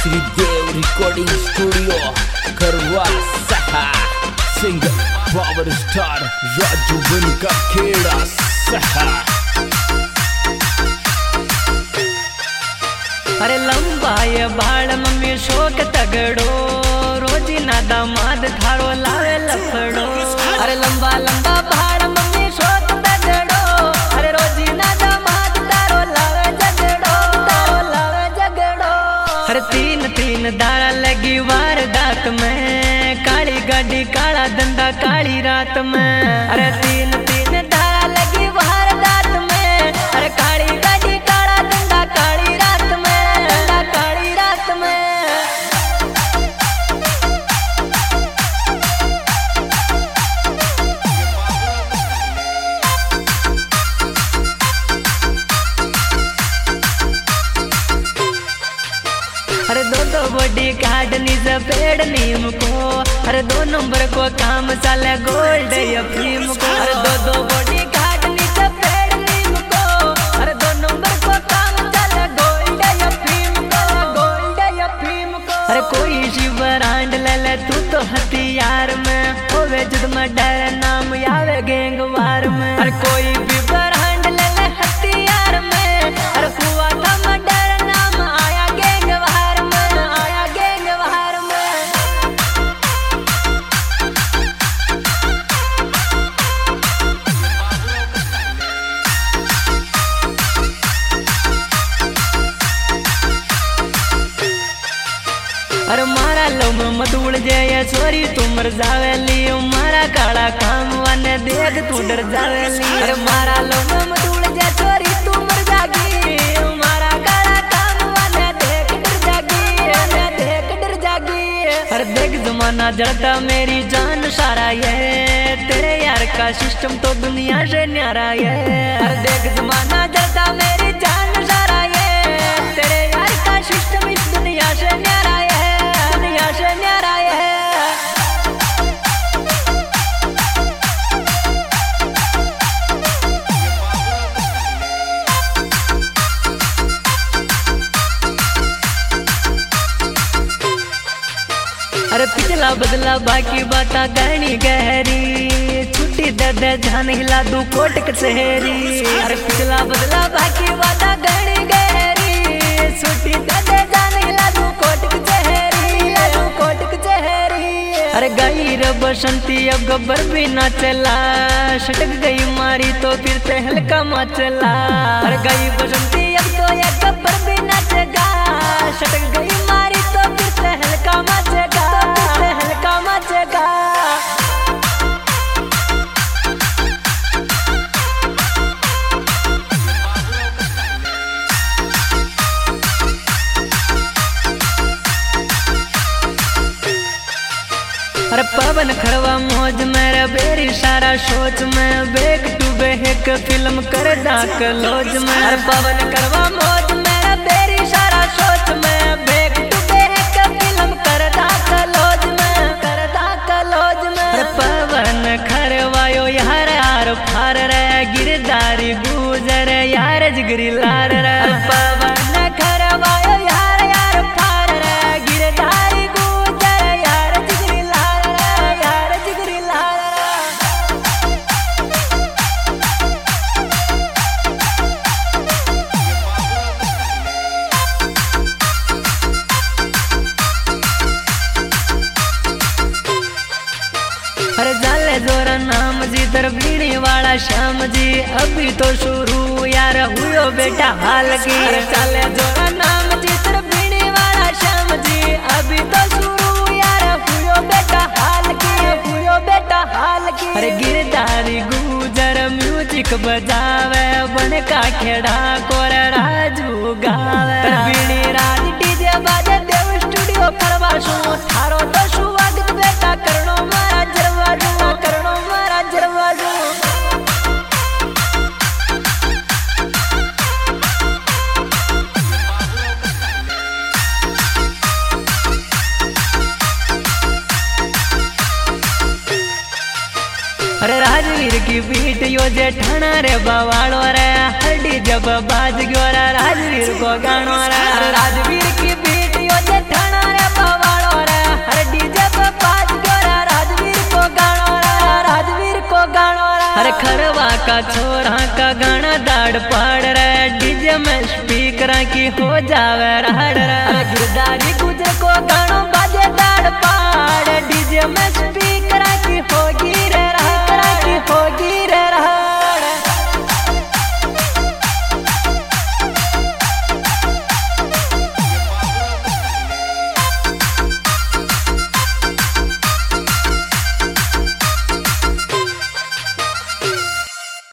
Shridev recording studio करवा सहा singer power star Raju बन का खेड़ा सहा। अरे लंबा ये बाल मम्मी शोक तगड़ो रोजी ना दामाद थारो लावे लफड़ो। अरे लंबा लंबा बाल मम्मी शोक तगड़ो अरे रोजी ना दामाद थारो लावे झगड़ो थारो लावे झगड़ो। अरे तीन तीन दाड़ा लगी वारदात में काली गाड़ी काला धंधा काली रात में। अरे तीन तीन दाड़ा लगी वारदात में अरे काली गाड़ी काला धंधा काली रात में धंधा काली रात में। अरे दो दो बॉडी कार्ड निज पेड़ नीम को अरे दो नंबर को काम चले गोल्ड अफीम को। अरे दो दो बॉडी कार्ड निज पेड़ नीम को अरे दो नंबर को काम चले गोल्ड अफीम को गोल्ड अफीम को। अरे कोई सी ब्रांड ले ले तू तो हथियार में होवे जुद में डर नाम आवे गैंगवार में। अरे कोई भी ब्रांड ले ले हथियार में अरे कुआ था में डर नाम आया गैंगवार में आया गैंगवार में। अरे मारा लो में मत उड़ जाए सॉरी तू मर जावेली मारा काला काम वाने देख तू डर जावेली। अरे मारा लो में मत उड़ जाए सॉरी तू मर जागी मारा काला काम वाने देख डर जागी वाने देख डर जागी। अरे देख जमाना जड़ता मेरी जान सारा ये तेरे यार का सिस्टम तो दुनिया से न्यारा ये। अरे देख जमाना जड़ता मेरी जान सारा ये तेरे यार का सिस्टम इस दुनिया से न्यारा ये दुनिया से न्यारा ये। अरे पिछला बदला बाकी बाता गहनी गहरी छुट्टी दे दे जान हिला दू कोट कचहरी। अरे पिछला बदला बाकी बाता गहनी गहरी छुट्टी दे दे जान हिला दू कोट कचहरी दू कोट कचहरी। अरे गई रे बसंती अब गब्बर भी ना चला सटक गई मारी तो फिर से हल्का मचला। अरे गई बसंती अब तो ये गब्बर भी ना चगा सटक गई मारी तो फिर से हल्का मचगा हल्का मचगा। अरे पवन खड़वा मौज मेरे बेरी सारा सोच में बैक टू बैक फिल्म कर डाक लॉज में। अरे पवन खड़वा मौज मेरे बेरी सारा सोच में बैक टू बैक फिल्म कर डाक लॉज में कर डाक लॉज में। अरे पवन खड़वायो यार यार फार रे गिरदारी गुजर यार जिगरी लार रे। पवन खड़वायो यार यार फार रे गिरदारी गुजर यार जिगरी लार रे यार जिगरी लार रे। अरे जाले जोरा नाम जी दरबीणी वाला श्याम जी अभी तो शुरू यार हुयो बेटा हाल की। अरे जाले जोरा नाम जी दरबीणी वाला श्याम जी अभी तो शुरू यार हुयो बेटा हाल की हुयो बेटा हाल की। अरे गिरदारी गुजर म्यूजिक बजावे बन का खेड़ा कोर राजू गावे। दरबीणी राज डीजे बाजे देव स्टूडियो करवासू थारो तो स्वागत बेटा करनो मारा जरवाजू करनो मारा जरवाजू। अरे राजवीर की बीट यो जेठाना रे बवाड़ो रे हड्डी जब बाज गयो रे राजवीर को गानो रे। राजवीर की बीट यो जेठा अरे खड़वा का छोरा का गाना दाड़ पाड़ रहा डीजे में स्पीकर की हो जावे राड़ रे। गिरदारी गुजर को गानो बाजे